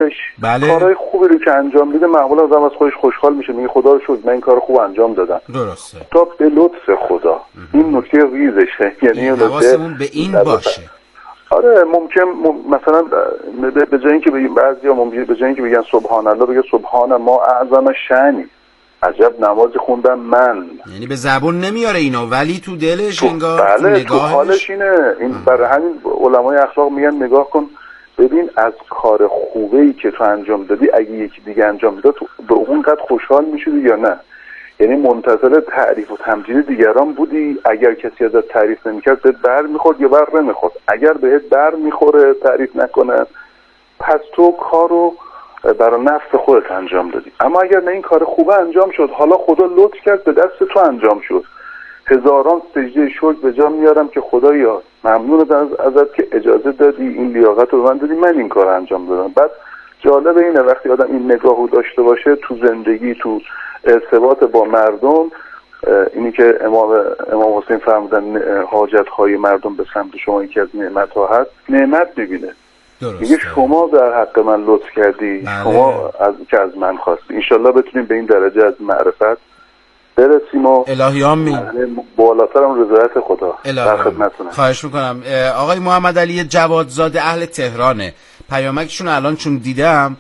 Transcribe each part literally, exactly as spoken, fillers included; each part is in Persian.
طرفش بله. کارهای خوبی رو که انجام میده معمولا آدم از خودش خوشحال میشه، میگه خدا رو شکر من این کار خوب انجام دادم. درسته. تا به لطف خدا اه. این نکته ریزشه، یعنی حواسمون به این باشه. آره ممکن مم... مثلا به جای اینکه بگیم بعضیا ممکن به جای اینکه بگن سبحان الله بگه سبحان ما اعظم شأنی، عجب نمازی خوندم من. یعنی به زبون نمیاره اینو ولی تو دلش انگار بله تو نگاهش تو حالش اینه. این برای همین علمای اخلاق میگن نگاه کن ببین از کار خوبی که تو انجام دادی اگه یکی دیگه انجام میداد تو به اونقدر خوشحال میشدی یا نه. یعنی منتظر تعریف و تمجید دیگران بودی، اگر کسی ازت تعریف نمیکرد بهت بر میخورد یا بر نمیخورد. اگر بهت بر میخوره تعریف نکنه پس تو کارو برای نفس خودت انجام دادی. اما اگر نه این کار خوبه انجام شد، حالا خدا لطف کرد به دست تو انجام شد، هزاران سجده شکر به جا میارم که خدایا ممنون از ازت که اجازه دادی این لیاقت رو به من دادی من این کار انجام دادم. بعد جالب اینه وقتی آدم این نگاهو داشته باشه تو زندگی، تو ارتباط با مردم، اینی که امام امام حسین فرمودن حاجت های مردم به سمت شما یکی از نعمت ها هست، نعمت میبینه. میگه شما در حق من لطف کردی، بله. شما از که از من خواستی. انشالله بتونیم به این درجه از معرفت برسیم و الهی آمین. بالاتر اون رضایت خدا در خدمتتونم. خواهش میکنم. آقای محمد علی جوادزاده اهل تهرانه. پیامکشون الان چون دیدم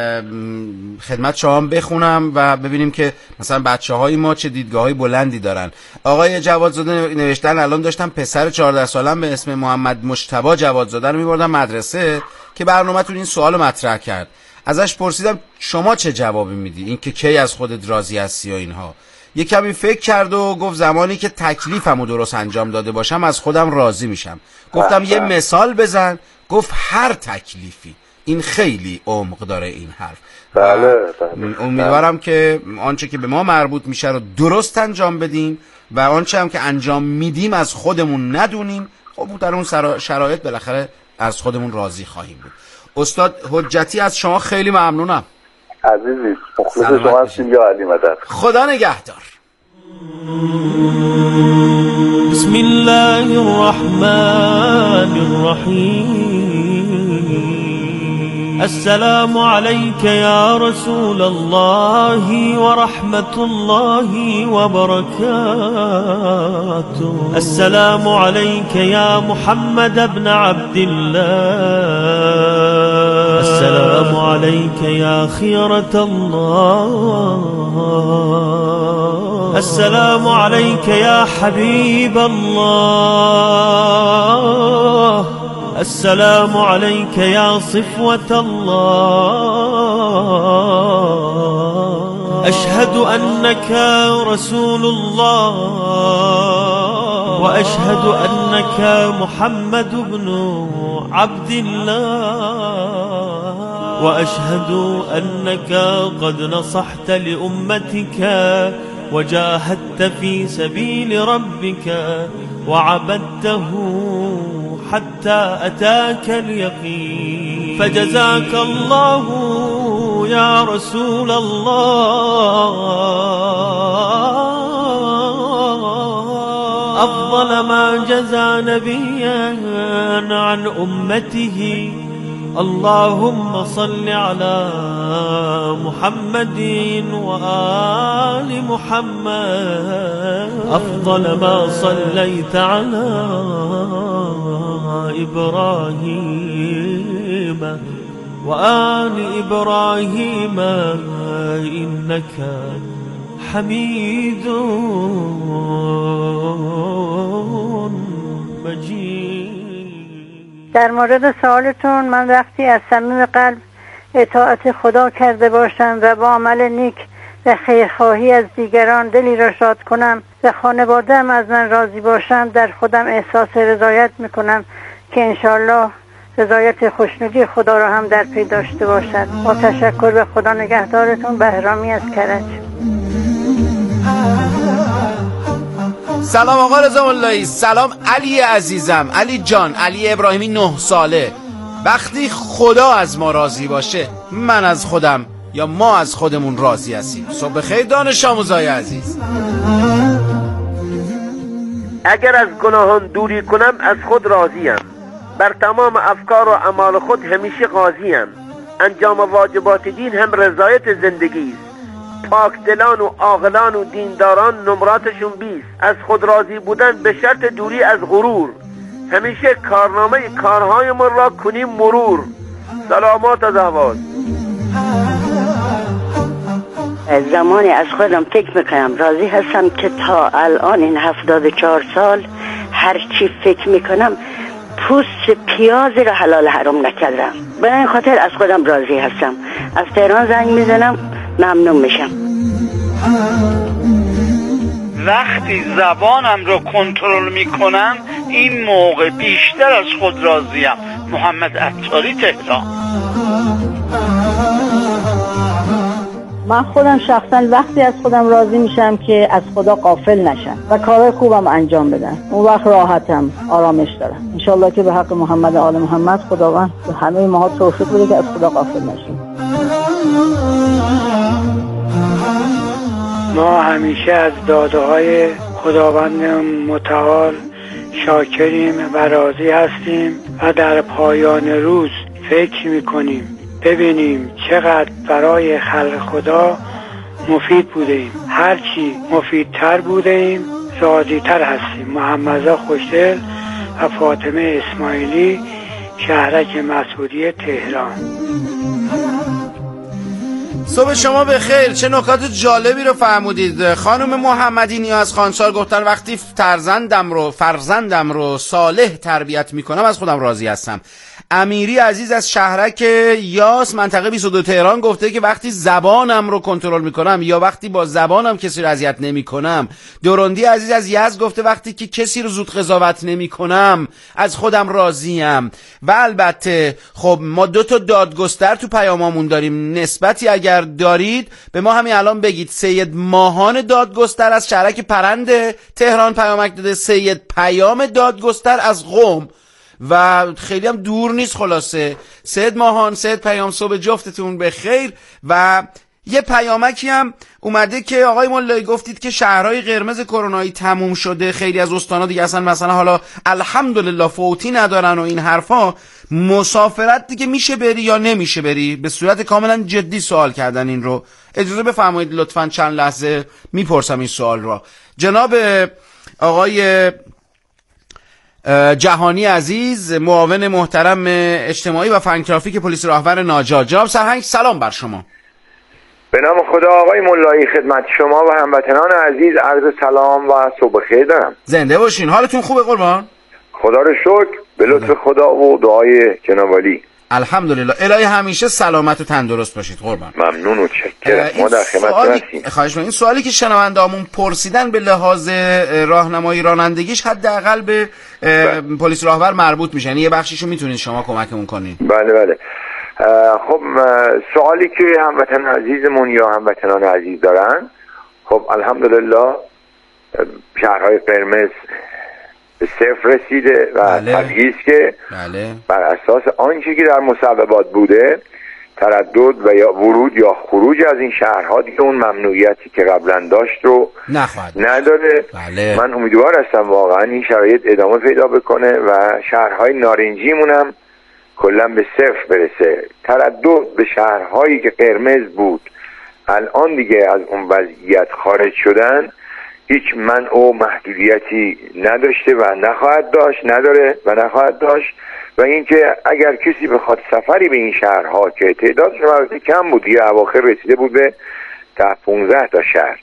خدمت شما بخونم و ببینیم که مثلا بچه‌های ما چه دیدگاه‌های بلندی دارن. آقای جوادزاده نوشتن الان داشتم پسر چهارده سالم به اسم محمد مجتبی جوادزاده رو می‌بردم مدرسه که برنامه‌تون این سوالو مطرح کرد. ازش پرسیدم شما چه جوابی میدی؟ این که کی از خودت راضی هستی و اینها. یه کمی فکر کرد و گفت زمانی که تکلیفمو درست انجام داده باشم از خودم راضی میشم. گفتم یه مثال بزن. گفت هر تکلیفی. این خیلی عمق داره این حرف. بله بله. امیدوارم که آنچه که به ما مربوط میشه رو درست انجام بدیم و آنچه هم که انجام میدیم از خودمون ندونیم. خب در اون شرایط بالاخره از خودمون راضی خواهیم بود. استاد حجتی از شما خیلی ممنونم. عزیزی مخلص شما هستیم یا علی مدد. خدا نگهدار. بسم الله الرحمن الرحیم. السلام عليك يا رسول الله ورحمة الله وبركاته. السلام عليك يا محمد بن عبد الله. السلام عليك يا خيرة الله. السلام عليك يا حبيب الله. السلام عليك يا صفوة الله. أشهد أنك رسول الله وأشهد أنك محمد بن عبد الله وأشهد أنك قد نصحت لأمتك وجاهدت في سبيل ربك وعبدته حتى أتاك اليقين. فجزاك الله يا رسول الله أفضل ما جزى نبيا عن أمته. اللهم صل على محمد وآل محمد أفضل ما صليت على إبراهيم وآل إبراهيم إنك حميد مجيد. در مورد سوالتون، من وقتی از صمیم قلب اطاعت خدا کرده باشم و با عمل نیک و خیرخواهی از دیگران دلی را شاد کنم و خانواده‌ام از من راضی باشند، در خودم احساس رضایت میکنم که انشالله رضایت خوشنودی خدا را هم در پی داشته باشد. با تشکر به خدا نگهدارتون. بهرامی از کرج. سلام آقا رضا ملایی. سلام علی عزیزم، علی جان، علی ابراهیمی نه ساله. وقتی خدا از ما راضی باشه من از خودم یا ما از خودمون راضی هستیم. صبح بخیر دانش آموزای عزیز. اگر از گناهان دوری کنم از خود راضیم، بر تمام افکار و اعمال خود همیشه قاضیم. انجام واجبات دین هم رضایت زندگی است. پاک دلان و عاقلان و دینداران نمراتشون بیست. از خود راضی بودن به شرط دوری از غرور. همیشه کارنامه کارهایمان را کنیم مرور. سلامات از احوال. زمانی از خودم فکر میکنم راضی هستم که تا الان این هفتاد و چهار سال هر چی فکر میکنم پوست پیازی را حلال حرام نکردم. به این خاطر از خودم راضی هستم. از تهران زنگ میزنم ممنون میشم. وقتی زبانم رو کنترل میکنم این موقع بیشتر از خود راضیم. محمد عطاری، تهران. من خودم شخصا وقتی از خودم راضی میشم که از خدا غافل نشم و کارهای خوبم انجام بدم، اون وقت راحتم، آرامش دارم. انشالله که به حق محمد و آل محمد خداوند به همه ماها توفیق بده که از خدا غافل نشیم. ما همیشه از داده‌های خداوند متعال شاکریم و راضی هستیم و در پایان روز فکر میکنیم ببینیم چقدر برای خلق خدا مفید بوده ایم. هرچی مفیدتر بوده ایم راضی‌تر هستیم. محمد خوشدل و فاطمه اسماعیلی، شهرک مسعودی، تهران. صبح شما بخیر. چه نکات جالبی رو فرمودید. خانم محمدی نیاز خانسار گفتن وقتی فرزندم رو فرزندم رو صالح تربیت میکنم از خودم راضی هستم. امیری عزیز از شهرک یاس منطقه بیست و دو تهران گفته که وقتی زبانم رو کنترل میکنم یا وقتی با زبانم کسی رو اذیت نمیکنم. دوروندی عزیز از یزد گفته وقتی که کسی رو زود قضاوت نمیکنم از خودم راضیم. و البته خب ما دو تا دادگستر تو پیاممون داریم. نسبتی اگر دارید به ما همین الان بگید. سید ماهان دادگستر از شهرک پرند تهران پیامک داده. سید پیام دادگستر از قم و خیلی هم دور نیست. خلاصه سید ماهان، سید پیام، صبح جفتتون بخیر. و یه پیامکی هم اومده که آقای مولایی گفتید که شهرهای قرمز کرونایی تموم شده، خیلی از استانا دیگه اصلا مثلا حالا الحمدلله فوتی ندارن و این حرفا. مسافرت دیگه میشه بری یا نمیشه بری؟ به صورت کاملا جدی سوال کردن این رو. اجازه بفرمایید لطفاً چند لحظه میپرسم این سوال رو. جناب آقای جهانی عزیز، معاون محترم اجتماعی و فن ترافیک پلیس راهور ناجا، جناب سرهنگ سلام بر شما. به نام خدا آقای مولایی خدمت شما و هموطنان عزیز عرض سلام و صبح خیر دارم. زنده باشین. حالتون خوبه قربان؟ خدا رو شکر، به لطف خدا و دعای جناب عالی الحمدلله. الهی همیشه سلامت و تندرست باشید قربان. ممنون و چکرم. ما در خدمتتون هستیم. خواهش می‌کنم. این سوالی که شنونده‌مون پرسیدن به لحاظ راهنمایی رانندگیش حداقل به پلیس راهور مربوط میشه. یعنی یه بخشیشو میتونید شما کمکمون کنید. بله بله. خب سوالی که هموطن عزیزمون یا هموطنان عزیز دارن، خب الحمدلله شهرهای قرمز به صفر رسیده و بله. طبیعی است که بله. بر اساس آنچه که در مصوبات بوده تردد و یا ورود یا خروج از این شهرها دیگه اون ممنوعیتی که قبلا داشت رو نخواهد نداره. بله. من امیدوار هستم واقعا این شرایط ادامه پیدا بکنه و شهرهای نارنجیمون هم کلا به صفر برسه. تردد به شهرهایی که قرمز بود الان دیگه از اون وضعیت خارج شدن هیچ منع و محدودیتی نداشته و نخواهد داشت، نداره و نخواهد داشت. و اینکه اگر کسی بخواد سفری به این شهرها که تعدادش البته کم بود، یا اواخر رسیده بود به ده پانزده تا شهر،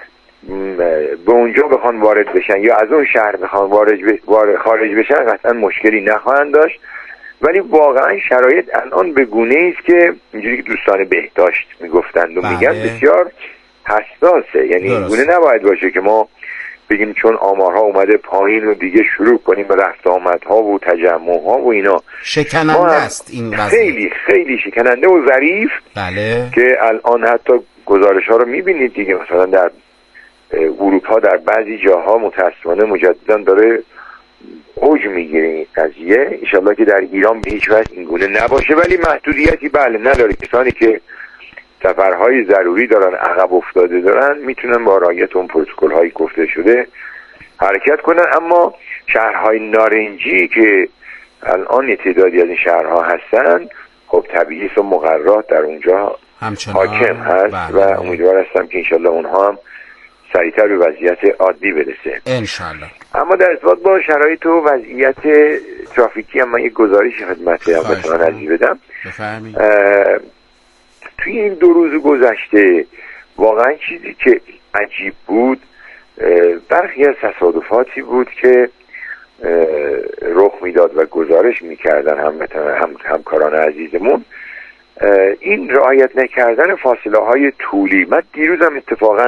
به اونجا بخوان وارد بشن یا از اون شهر بخوان وارد خارج بشن قطعا مشکلی نخواهند داشت. ولی واقعا شرایط الان به گونه است که اینجوری که دوستان بهداشت میگفتند و بله. میگن بسیار حساسه. یعنی این گونه نباید باشه که ما بگیم چون آمارها اومده پایین و دیگه شروع کنیم به رفت آمدها و تجمعها و اینا. شکننده است این وضع. خیلی خیلی شکننده و ظریف. بله. که الان حتی گزارش ها رو میبینید دیگه، مثلا در اروپا در بعضی جاها متاسفانه مجددا داره اوج میگیره این قضیه. انشالله که در ایران به هیچ وجه این گونه نباشه، ولی محدودیتی بله نداره. کسانی که سفرهای ضروری دارن، عقب افتاده دارن، میتونن با رعایت اون پروتکل هایی گفته شده حرکت کنن. اما شهرهای نارنجی که الان تعدادی از این شهرها هستن خب طبیعی و مقررات در اونجا همچنان حاکم هست بله. و امیدوار هستم که انشالله اونها هم سریعتر به وضعیت عادی برسه انشالله. اما در ارتباط با شرایط و وضعیت ترافیکی هم من یک گزارشی خدمت هموطنان عزیز بدم. توی این دو روز گذشته واقعا چیزی که عجیب بود برخی از تصادفاتی بود که رخ میداد و گزارش میکردن هم هم همکاران عزیزمون. این رعایت نکردن فاصله های طولی، من دیروز هم اتفاقا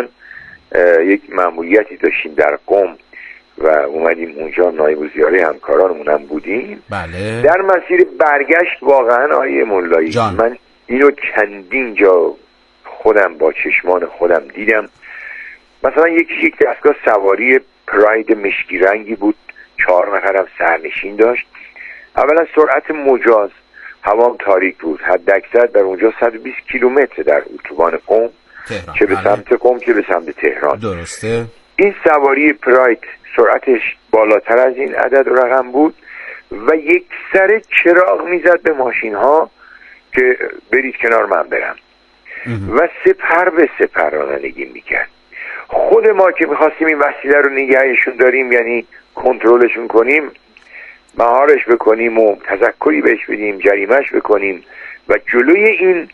یک مأموریتی داشتیم در قم و اومدیم اونجا نایب الوزرای همکارانمون هم بودیم. بله. در مسیر برگشت واقعا آیه مولایی جان. من اینو چندین جا خودم با چشمان خودم دیدم. مثلا یکی یک دستگاه سواری پراید مشکی رنگی بود، چهار نفرم سرنشین داشت. اولا سرعت مجاز، هوام تاریک بود، حد اکثر در اونجا صد و بیست کیلومتر در اتوبان قم، چه به سمت قم که به سمت تهران. درسته. این سواری پراید سرعتش بالاتر از این عدد و رقم بود و یک سر چراغ میزد به ماشین ها که برید کنار من برم و سپر به سپر رانندگی میکرد. خود ما که میخواستیم این وسیله رو نگهشون داریم، یعنی کنترلشون کنیم، مهارش بکنیم و تذکری بهش بدیم، جریمش بکنیم و جلوی این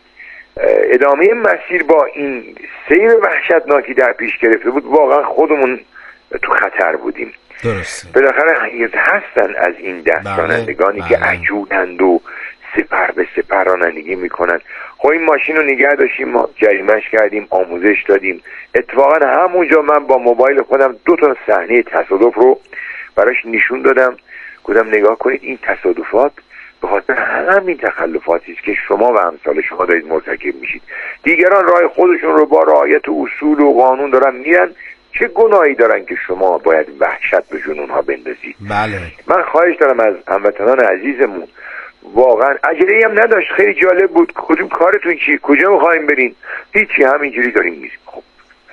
ادامه مسیر با این سیر وحشتناکی در پیش گرفته بود، واقعا خودمون تو خطر بودیم. درسته. بالاخره هستن از این دست رانندگانی که عجولند و سپر به سپر رانندگی میکنن. خب این ماشین رو نگه داشتیم، ما جریمش کردیم، آموزش دادیم. اتفاقا همونجا من با موبایل خودم دو تا صحنه تصادف رو براش نشون دادم، گفتم نگاه کنید این تصادفات به خاطر همین تخلفاتی است که شما و امثال شما دارید مرتکب میشید. دیگران راه خودشون رو با رعایت اصول و قانون دارن میرن، چه گناهی دارن که شما باید وحشت به جنون ها بندازید؟ بله. من خواهش دارم از هموطنان عزیزمون، واقعا عجله‌ای هم نداشت، خیلی جالب بود. کدوم کارتون چیه؟ کجا می‌خوایم برین؟ هیچی، همینجوری داریم میریم. خب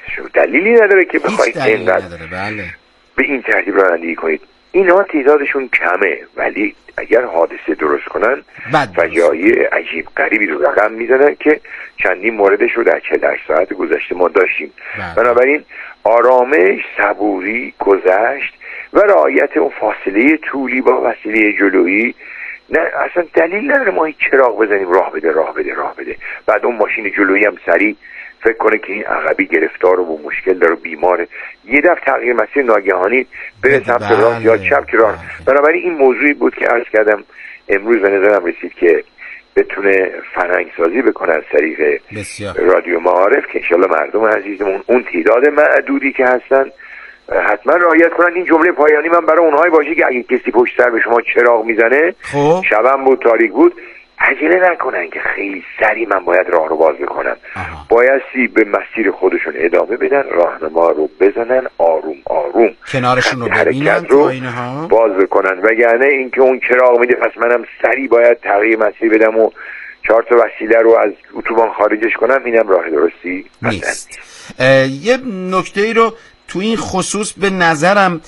دلیلی نداره که بخواید اینقدر بله. به این ترتیب رانندگی کنید. اینها تعدادشون کمه، ولی اگر حادثه درست کنن فجایع عجیب غریبی رو رقم میزنن که چندین موردش رو در چهل و هشت ساعت گذشته ما داشتیم. بنابراین آرامش، صبوری، گذشت و رعایت اون فاصله طولی با وسیله جلویی. نه اصلا دلیل نداره ما هیچ چراغ بزنیم راه بده راه بده راه بده، بعد اون ماشین جلویی هم سریع فکر کنه که این عقبی گرفتار و مشکل داره، بیماره، یه دفعه تغییر مسیر ناگهانی بره سمت راست یا چپ که راه. بنابراین این موضوعی بود که عرض کردم امروز به نظرم رسید که بتونه فرهنگ سازی بکنه از طریق رادیو معارف که انشالله مردم عزیزمون اون تعداد معدودی که هستن حتما رعایت کنن. این جمله پایانی من برای اونهای باشه که اگه کسی پشت سر به شما چراغ میزنه، خب شبم بود تاریک بود، عجله نکنن که خیلی سریع من باید راه رو باز بکنم. آها. بایستی به مسیر خودشون ادامه بدن، راهنما رو بزنن، آروم آروم کنارشون رو ببینن رو باز بکنن، وگرنه اینکه اون چراغ میده پس منم سریع باید تغییر مسیر بدم و چهار تا وسیله رو از اتوبان خارجش کنم، اینم راه درستی نیست. یه نکته ای رو تو این خصوص به نظرم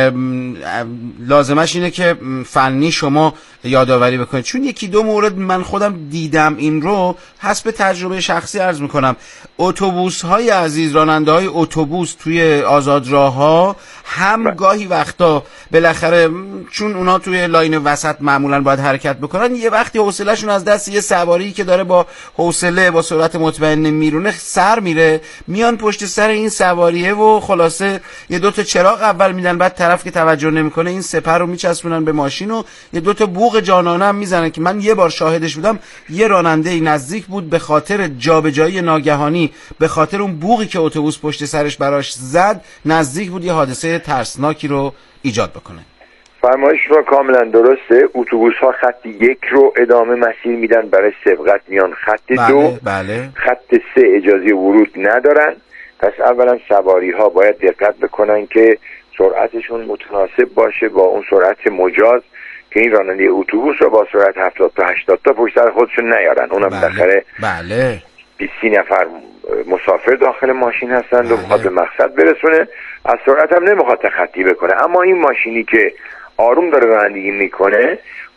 لازمش اینه که فنی شما یادآوری بکنید، چون یکی دو مورد من خودم دیدم این رو، حسب تجربه شخصی عرض میکنم. اتوبوس های عزیز، راننده های اتوبوس توی آزادراه ها هم گاهی وقتا بالاخره چون اونا توی لاین وسط معمولا باید حرکت بکنن، یه وقتی حوصله‌شون از دست یه سواری که داره با حوصله با سرعت مطمئن میرونه سر میره، میان پشت سر این سواریه و خلاصه یه دو تا چراغ اول میدن، بعد طرف که توجه نمیکنه این سپر رو میچسبونن به ماشین و یه دو تا بوق جانانه هم میزنن که من یه بار شاهدش بودم. یه راننده نزدیک بود به خاطر جابجایی ناگهانی، به خاطر اون بوقی که اتوبوس پشت سرش براش زد، نزدیک بود یه حادثه ترسناکی رو ایجاد بکنه. فرمایش شما کاملا درسته. اتوبوس ها خط یک رو ادامه مسیر میدن، برای سبقت میان خط بله، دو بله. خط سه اجازه ورود ندارن. پس اولا سواری ها باید دقت بکنن که سرعتشون متناسب باشه با اون سرعت مجاز که این راننده اتوبوس رو با سرعت هفتاد تا هشتاد تا پشت سر خودشون نیارن. اونم بالاخره بله بیست نفر مسافر داخل ماشین هستند بله. و میخواد به مقصد برسونه، از سرعت هم نمیخواد تخطی بکنه. اما این ماشینی که آروم داره رانندگی میکنه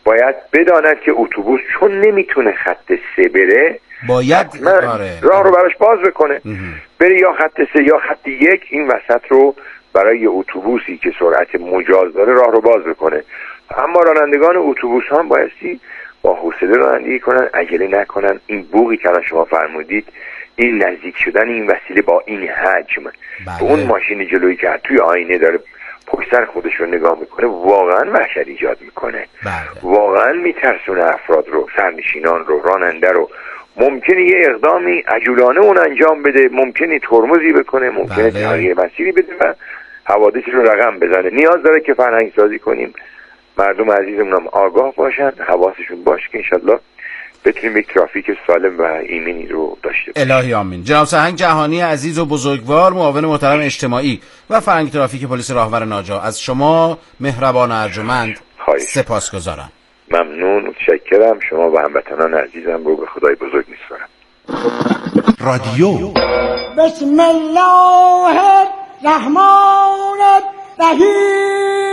باید بداند که اتوبوس چون نمیتونه خط سه بره باید آره. راه رو براش باز بکنه بره یا خط سه یا خط یک، این وسط رو برای اتوبوسی که سرعت مجاز داره راه رو باز بکنه. اما رانندگان اتوبوس هم بایستی با حوصله رانندگی کنن، عجله نکنن. این بوقی که شما فرمودید، این نزدیک شدن این وسیله با این حجم به اون ماشین جلویی که توی آینه داره پشت سر خودش رو نگاه میکنه، واقعا وحشت ایجاد میکنه. بله. واقعا میترسونه افراد رو، سرنشینان رو، راننده رو. ممکنه یه اقدامی عجولانه اون انجام بده، ممکنه ترمزی بکنه، ممکنه بله. تغییر مسیری بده و حوادثی رو رقم بزنه. نیاز داره که فرهنگ سازی کنیم، مردم عزیزمون هم آگاه باشن، حواسشون باشه که انشالله بتونیم یک ترافیک سالم و ایمنی رو داشته باشیم. الهی آمین. جناب سرهنگ جهانی عزیز و بزرگوار، معاون محترم اجتماعی و فرهنگ ترافیک پلیس راهور ناجا، از شما مهربان و ارجمند سپاسگزارم. ممنون، متشکرم. شما و هموطنان عزیزم رو به خدای بزرگ میسپارم. رادیو بسم الله الرحمن الرحیم.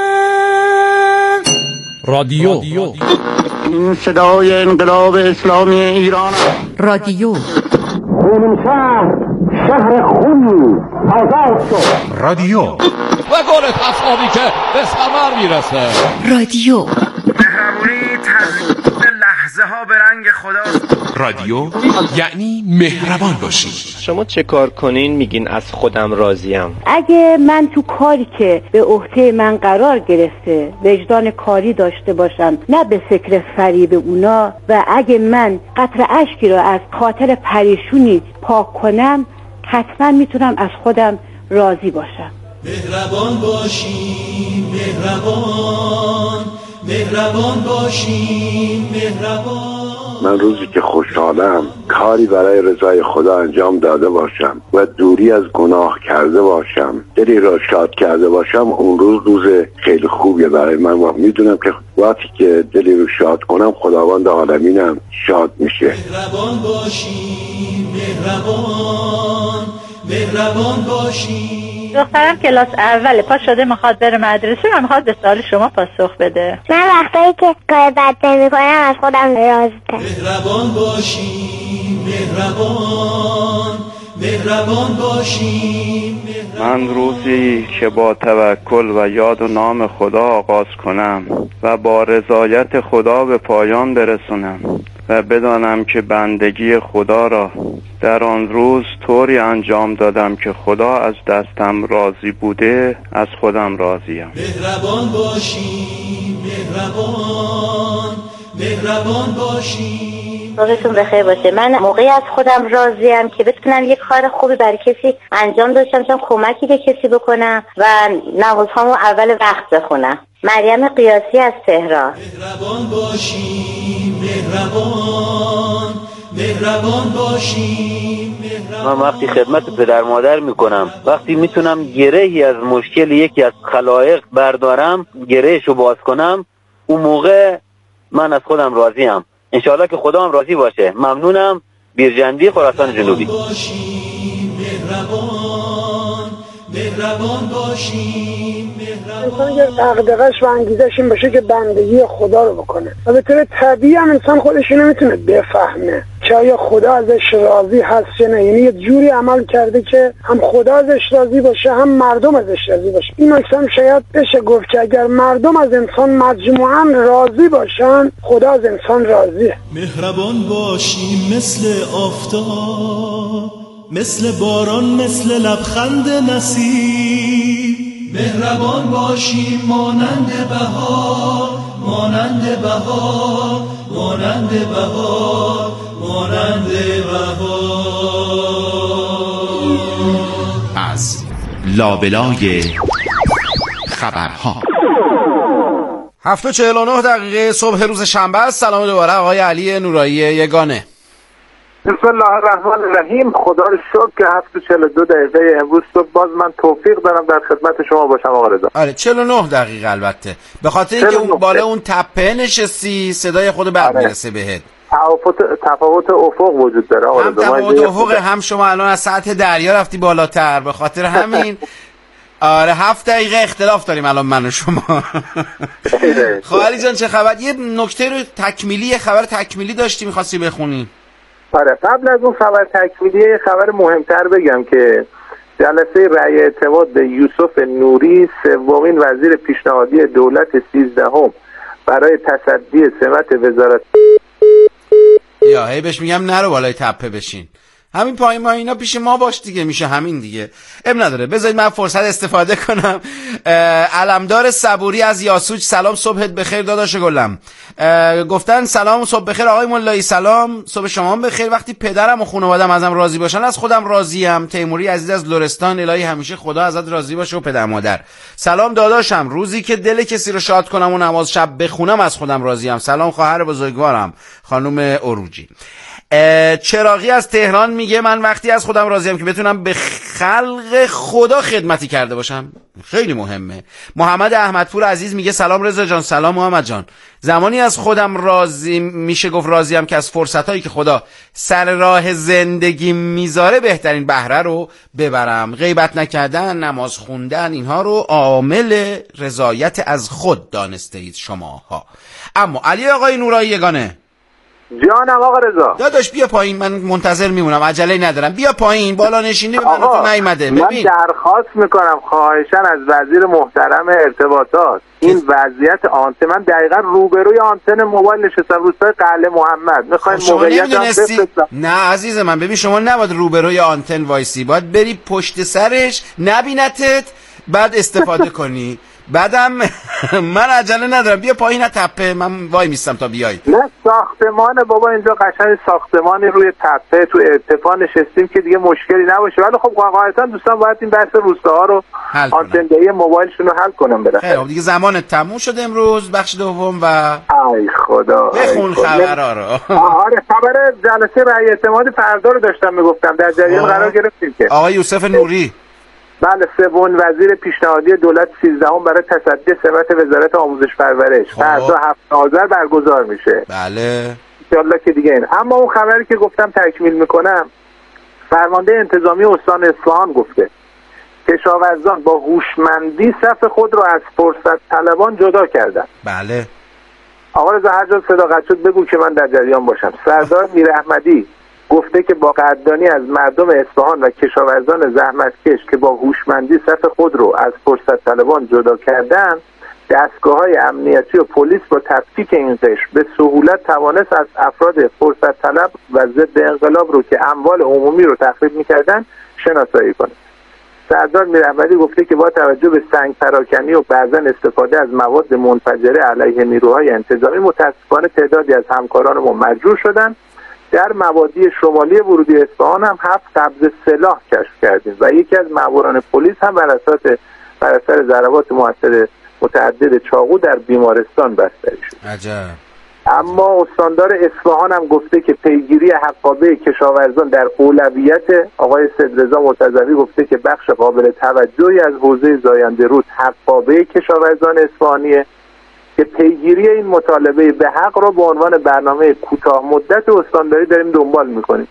رادیو این صدای انقلاب اسلامی ایران. رادیو این شهر شهر خونی آزاد شد. رادیو و گل تصادی که به ثمر میرسه. رادیو مهربونی تزیین لحظه ها به رنگ خداست. رادیو یعنی مهربان باشید. شما چه کار کنین میگین از خودم راضیم؟ اگه من تو کاری که به عهده من قرار گرفته وجدان کاری داشته باشم، نه به فکر فریب اونا، و اگه من قطره اشکی رو از خاطر پریشونی پاک کنم، حتما میتونم از خودم راضی باشم. مهربان باشیم، مهربان مهربان باشیم، مهربان. من روزی که خوشحالم کاری برای رضای خدا انجام داده باشم و دوری از گناه کرده باشم، دلی را شاد کرده باشم، اون روز روز خیلی خوبیه برای من و میدونم که وقتی که دلی رو شاد کنم خداوند عالمینم شاد میشه. مهربان باشیم، مهربان مهربان باشیم. دخترم کلاس اوله، پا شده میخواد بره مدرسه و میخواد به سوال شما پاسخ بده. من وقتایی که کار بد نمی‌کنم از خودم راضیم. مهربان باشیم، مهربان مهربان باشیم. من روزی که با توکل و یاد و نام خدا آغاز کنم و با رضایت خدا به پایان برسونم و بدانم که بندگی خدا را در آن روز طوری انجام دادم که خدا از دستم راضی بوده، از خودم راضیم. مهربان باشیم، مهربان مهربان باشیم. روزتون بخیر باشه. من موقعی از خودم راضیم که بتونم یک کار خوبی برای کسی انجام داشتم، چون کمکی به کسی بکنم و نمازهامو اول وقت بخونم. مریم قیاسی از تهران. مهربان باشیم، مهربان مهربان باشیم، مهربان. من وقتی خدمت پدر مادر میکنم، وقتی میتونم گرهی از مشکل یکی از خلایق بردارم، گرهشو باز کنم، اون موقع من از خودم راضیم. انشاءالله که خدا هم راضی باشه. ممنونم. بیرجندی، خراسان جنوبی. مهربان مهربان باشیم، انسان یه دغدغه‌اش و انگیزش این باشه که بندگی خدا رو بکنه و به طور طبیعی هم انسان خودش نمیتونه بفهمه که آیا خدا ازش راضی هست یا نه. یعنی یه جوری عمل کرده که هم خدا ازش راضی باشه هم مردم ازش راضی باشه. این اصلا شاید بشه گفت که اگر مردم از انسان مجموعاً راضی باشن، خدا از انسان راضیه. مهربان باشیم مثل آفتاب، مثل باران، مثل لبخند نسیم. مهربان باشیم مانند بهار، مانند بهار، مانند بهار، مانند بهار. از لابلای خبرها هفت و چهل و نه دقیقه صبح روز شنبه است. سلام دوباره آقای علی نورایی یگانه. بسم الله الرحمن الرحیم. خدا رو شکر که هفت و چهل و دو دقیقه امروز صبح باز من توفیق دارم در خدمت شما باشم آقا رضا. آره چهل و نه دقیقه البته، به خاطر اینکه اون بالا اون تپه نشستی صدای خود بعد میرسه بهت. تفاوت تفاوت افق وجود داره آقا رضا. هم تفاوت افق، هم شما الان از سطح دریا رفتی بالاتر، به خاطر همین آره هفت دقیقه اختلاف داریم الان من و شما. خب علی جان چه خبر؟ یه نکته رو تکمیلی، یه خبر تکمیلی داشتی میخواستی بخونی؟ آره قبل از اون خبر تکمیلی یه خبر مهمتر بگم که جلسه رأی اعتماد به یوسف نوری، سومین وزیر پیشنهادی دولت سیزدهم برای تصدی سمت وزارت. یا هی بهش میگم نرو بالای تپه بشین، همین پایین ما اینا پیش ما باش دیگه، میشه همین دیگه. اب نداره، بذارید من فرصت استفاده کنم. علمدار صبوری از یاسوج، سلام صبحت بخیر داداش گلم. گفتن سلام صبح بخیر آقای مولایی، سلام صبح شما بخیر. وقتی پدرم و خانواده‌ام ازم راضی باشن از خودم راضیم. تیموری عزیز از لرستان، الهی همیشه خدا ازت راضی باشه و پدر مادر. سلام داداشم، روزی که دل کسی رو شاد کنم و نماز شب بخونم از خودم راضیم. سلام خواهر بزرگوارم خانم عروجی. چراغی از تهران میگه من وقتی از خودم راضیم که بتونم به خلق خدا خدمتی کرده باشم، خیلی مهمه. محمد احمدپور عزیز میگه سلام رضا جان. سلام محمد جان. زمانی از خودم راضی میشه گفت راضیم که از فرصتایی که خدا سر راه زندگی میذاره بهترین بهره رو ببرم. غیبت نکردن، نماز خوندن، اینها رو عامل رضایت از خود دانسته اید شماها. اما علی آقای نورایی یگانه، جانم آقا رضا داداش بیا پایین، من منتظر میمونم، عجله ندارم. بیا پایین، بالا نشینی به من تو نیومده. من درخواست میکنم خواهشاً از وزیر محترم ارتباطات این وضعیت آنتن، من دقیقاً روبروی آنتن موبایل نشستم روستای قلعه محمد، میخواین موقعیت هم نه عزیز من، ببین شما نباید روبروی آنتن وایسی، باید بری پشت سرش نبینتت بعد استفاده کنی. بعدم من عجله ندارم، بیا پایین تپه، من وای میستم تا بیای. نه ساختمان بابا، اینجا قشنگ ساختمانی روی تپه تو ارتفاع نشستیم که دیگه مشکلی نباشه. ولی خب قاعدتا دوستان باید این بحث روستاها رو آنتندهی موبایلشون رو حل کنم بالاخره. خب دیگه زمان تموم شد امروز بخش دوم و ای خدا بخون خبرها رو. آره خبر جلسه رأی اعتماد فردا رو داشتم میگفتم، در جریان قرار گرفتیم که آقای یوسف نوری بله سومین وزیر پیشنهادی دولت سیزدهم برای تصدی سمت وزارت آموزش پرورش فردا هفت آذر برگزار میشه. بله انشالله که دیگه این. اما اون خبری که گفتم تکمیل میکنم، فرمانده انتظامی استان اصفهان گفته کشاورزان با هوشمندی صف خود رو از فرصت طلبان جدا کردن. بله آقا رضا هر جا صداقت شد بگو که من در جریان باشم. سردار میر احمدی گفته که با قدردانی از مردم اصفهان و کشاورزان زحمتکش که با هوشمندی صف خود رو از فرصت طلبان جدا کردن، دستگاه‌های امنیتی و پلیس با تفکیک این قشر به سهولت توانست از افراد فرصت طلب و ضد انقلاب رو که اموال عمومی رو تخریب می‌کردن شناسایی کنه. سردار میر احمدی گفته که با توجه به سنگ پراکنی و بعضا استفاده از مواد منفجره علیه نیروهای انتظامی متاسفانه تعدادی از همکاران ما مجروح شدن. در موادی شمالی ورودی اصفهان هم هفت قبض سلاح کشف کردیم و یکی از ماموران پلیس هم بر اساس بر اثر ضربات مؤثر متعدد چاقو در بیمارستان بستری شد. عجب. اما استاندار اصفهان هم گفته که پیگیری حقابه کشاورزان در اولویت. آقای صدرضا مرتضوی گفته که بخش قابل توجهی از حوزه زاینده رود حقابه کشاورزان اصفهانیه که پیگیری این مطالبه به حق رو به عنوان برنامه کوتاه مدت استانداری داریم دنبال میکنیم.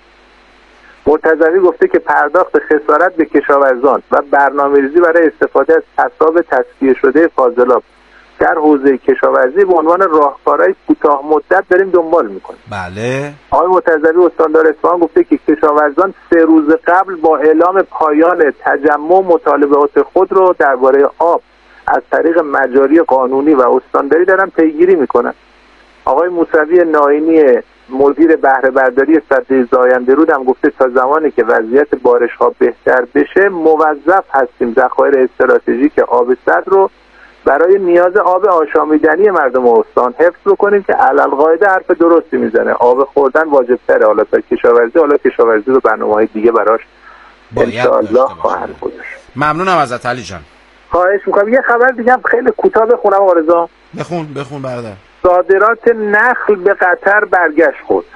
مرتضوی گفته که پرداخت خسارت به کشاورزان و برنامه‌ریزی برای استفاده از پساب تصفیه شده فاضلاب در حوزه کشاورزی به عنوان راهکارهای کوتاه مدت داریم دنبال میکنیم. بله. آقای مرتضوی استاندار اصفهان گفته که کشاورزان سه روز قبل با اعلام پایان تجمع مطالبات خود رو درباره آب از طریق مجاری قانونی و استانداری دارن پیگیری میکنن. آقای موسوی ناینی مدیر بهره برداری سده زاینده رود هم گفته تا زمانی که وضعیت بارش ها بهتر بشه موظف هستیم ذخایر استراتژیک آب سد رو برای نیاز آب آشامیدنی مردم استان حفظ بکنیم که علالقاعده حرف درستی میزنه. آب خوردن واجب تره، حالا تا کشاورزی حالا کشاورزی رو برنامه‌های دیگه براش انشاءالله خواهند گذاشت. ممنونم ازت علی جان. خواهش میکنم. یه خبر دیگه هم خیلی کوتاه بخونم آقا رضا. بخون بخون برادر. صادرات نخل به قطر برگشت خود.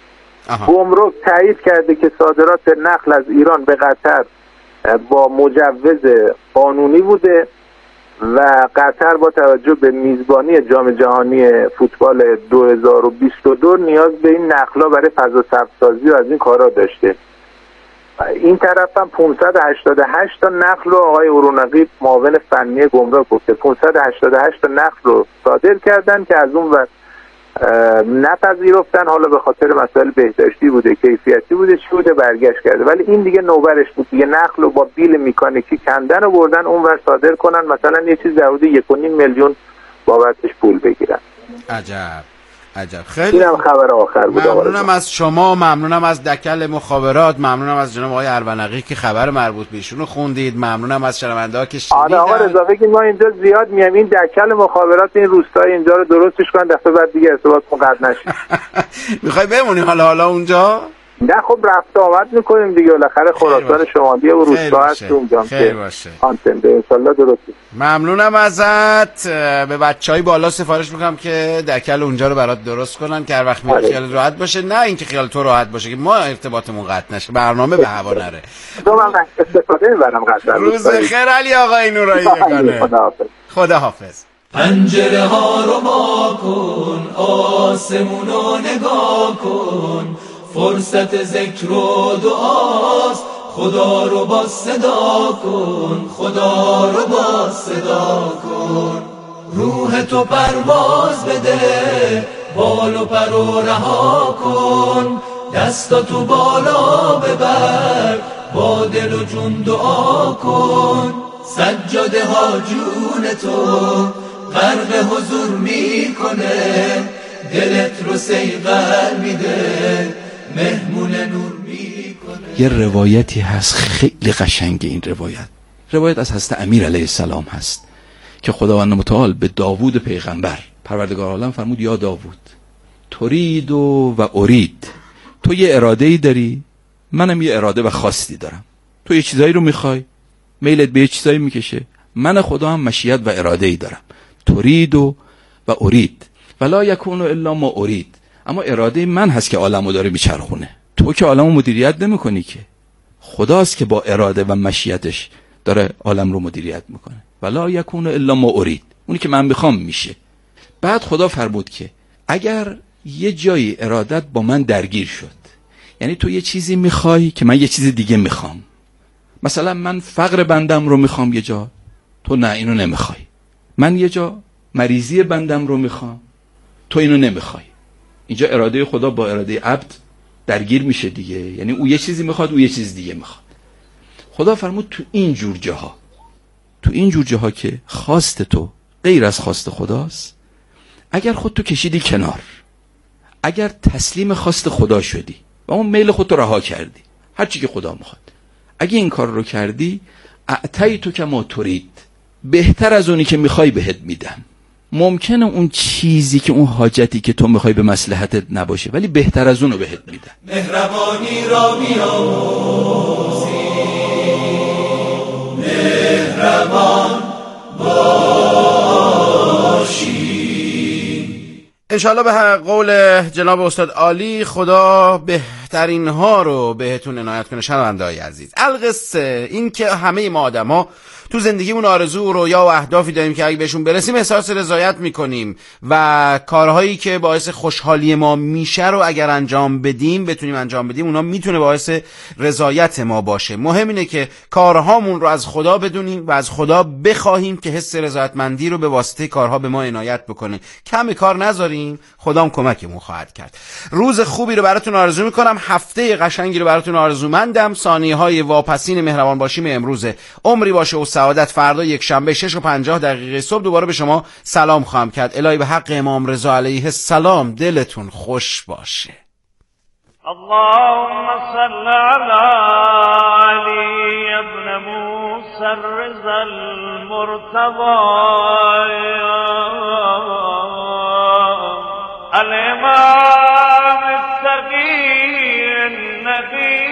گمرک تایید کرده که صادرات نخل از ایران به قطر با مجوز قانونی بوده و قطر با توجه به میزبانی جام جهانی فوتبال دو هزار و بیست و دو نیاز به این نخلا برای فضا سبزسازی و از این کارا داشته. این طرف هم پانصد و هشتاد و هشت تا نقل رو آقای ارونقی معاون فنی گمرک گفته پانصد و هشتاد و هشت تا نقل رو صادر کردن که از اون ور نپذیرفتن، حالا به خاطر مسائل بهداشتی بوده، کیفیتی بوده، چی بوده، برگشت کرده. ولی این دیگه نوبرش بود دیگه، نقل رو با بیل میکانیکی کندن و بردن اون ور صادر کنن، مثلا یه چیز در حدود یک و نیم میلیون بابتش پول بگیرن. عجب عجب. خیلی اینم خبر آخر بود. ممنونم از شما، ممنونم از دکل مخابرات، ممنونم از جناب آقای اروانقی که خبر مربوط به ایشونو خوندید، ممنونم از شنونده‌ها که شنیدن. آره آقا رضا بگید ما اینجا زیاد میام این دکل مخابرات این روستای اینجا رو درستش کنن، دفعه بعد دیگه ارتباطمون قطع نشه. میخوای بمونی حالا حالا اونجا؟ نه خب رفت آمد میکنیم دیگه، بالاخره خراسان شمالی و روستا هست اونجا که آنتن به ان شاءالله درست. ممنونم ازت. به بچهای بالا سفارش میکنم که دکل اونجا رو برات درست کنن که هر وقت میری خیال راحت باشه، نه اینکه خیال تو راحت باشه که ما ارتباطمون قطع نشه، برنامه به هوا نره. تو من استفاده میبرم قطع. روز بخیر علی آقای نورایی یگانه. خداحافظ. خداحافظ. پنجره ها رو وا کن، آسمون رو نگاه کن، فرصت ذکر و دعاست، خدا رو با صدا کن، خدا رو با صدا کن. روح تو پرواز بده، بال و پر و رها کن، دستا تو بالا ببر، با دل و جون دعا کن. سجاده ها جون تو غرق حضور میکنه، دلت رو صیقل میده، مهمون نور میکنه. یه روایتی هست خیلی قشنگه، این روایت روایت از حضرت امیر علیه السلام هست که خداوند متعال به داوود پیغمبر پروردگار عالم فرمود یا داوود ترید و, و ارید، تو یه اراده ای داری، منم یه اراده و خواستی دارم. تو یه چیزایی رو میخوای، میلت به یه چیزایی میکشه، من خدا هم مشیت و اراده ای دارم. ترید و, و ارید ولا یکون الا ما ارید، اما اراده من هست که عالمو داره میچرخونه، تو که عالمو مدیریت نمیکنی، که خداست که با اراده و مشیتش داره عالم رو مدیریت میکنه. ولا یکون الا ما ارید، اونی که من بخوام میشه. بعد خدا فرمود که اگر یه جایی ارادت با من درگیر شد، یعنی تو یه چیزی میخوای که من یه چیز دیگه میخوام، مثلا من فقر بندم رو میخوام یه جا، تو نه اینو نمیخوای، من یه جا مریضی بندم رو میخوام، تو اینو نمیخوای. اینجا اراده خدا با اراده عبد درگیر میشه دیگه، یعنی او یه چیزی میخواد، او یه چیز دیگه میخواد. خدا فرمود تو این جور جاها، تو این جور جاها که خواست تو غیر از خواست خداست، اگر خود تو کشیدی کنار، اگر تسلیم خواست خدا شدی و اون میل خود تو رها کردی، هر چی که خدا میخواد، اگه این کار رو کردی، اعطی تو کما ترید، بهتر از اونی که میخوای بهت میدم. ممکنه اون چیزی که اون حاجتی که تو میخوای به مصلحتت نباشه، ولی بهتر از اونو بهت میدم. مهربانی را بیاموزی، مهربان باشی. انشاءالله به قول جناب استاد عالی خدا بهترین ها رو بهتون عنایت کنه. شنونده‌های عزیز، القصه این که همه ما آدما تو زندگیمون آرزو و رویا و اهدافی داریم که اگه بهشون برسیم احساس رضایت میکنیم و کارهایی که باعث خوشحالی ما میشه رو اگر انجام بدیم بتونیم انجام بدیم، اونا میتونه باعث رضایت ما باشه. مهم اینه که کارهامون رو از خدا بدونیم و از خدا بخواهیم که حس رضایتمندی رو به واسطه کارها به ما عنایت بکنه. کم کار نذاریم، خدام کمکمون خواهد کرد. روز خوبی رو براتون آرزو میکنم، هفته قشنگی رو براتون آرزومندم. ثانیه‌های واپسین مهربان باشیم امروزه عمری باشه و سعادت. فردا یک شنبه شش و پنجاه دقیقه صبح دوباره به شما سلام خواهم کرد. الهی به حق امام رضا علیه السلام دلتون خوش باشه. اللهم صل علی علی ابن موسی الرضا المرتضی الامام التقی النبی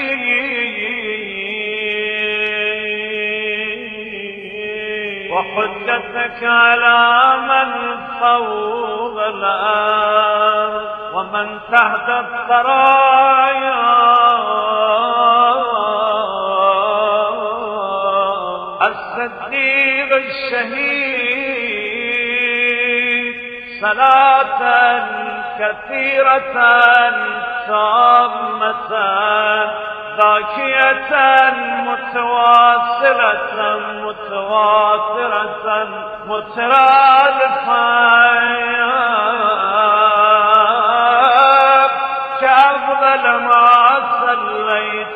وحجتك على من فوق الأرض ومن تحت الثرايا الصديق الشهيد صلاة كثيرة تامة زاكية متواصلة متواصلة مترادفة